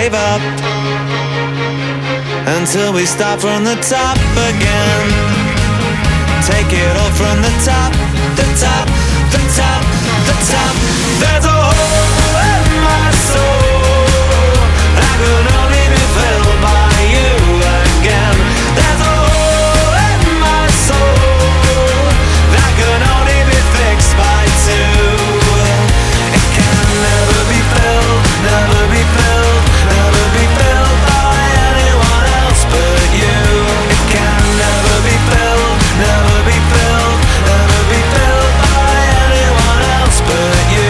gave up until we start from the top again. Take it all from the top, the top, the top, the top. There's a hole in my soul I could only be filled by you again. There's a hole in my soul that can only be fixed by two. It can never be filled, never be filled, never be filled by anyone else but you. It can never be filled, never be filled, never be filled by anyone else but you.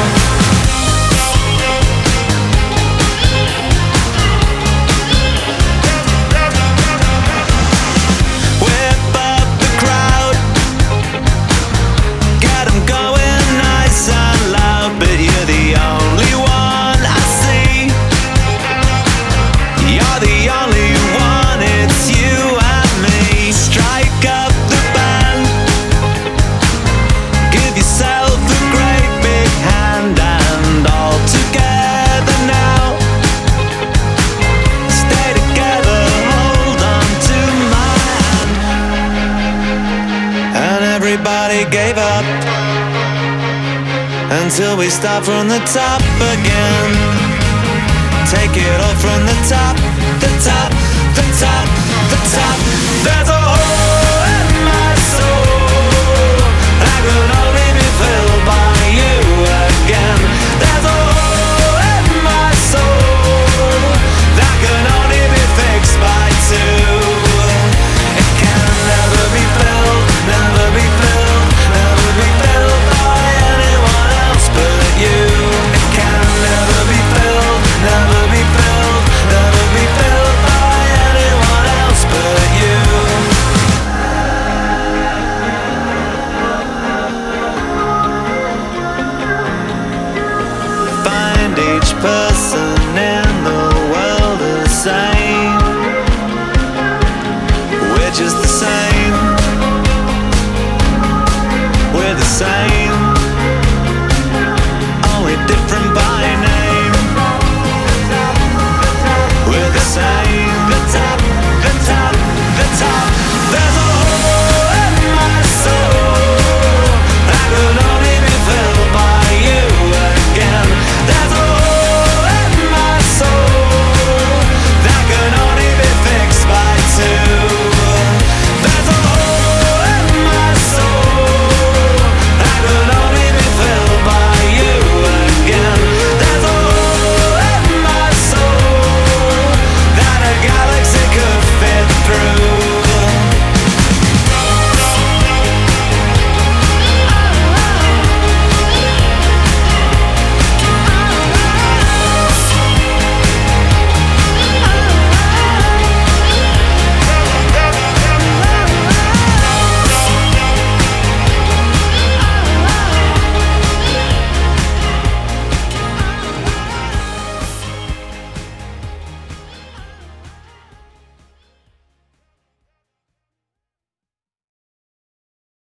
Whip up the crowd, get 'em going nice and loud, but you're the only one I see. You're the only one, it's you and me. Strike up the band, give yourself a great big hand, and all together now. Stay together, hold on to my hand. And everybody gave up until we start from the top again. Take it all from the top, the top, the top, the top. There's a hole in my soul I could only be filled by you again. There's a hole in my soul that can only be fixed by two. It can never be filled, never be filled, never be filled by anyone else but you. It can never be filled, never be filled, never be filled by anyone else but you. Find each person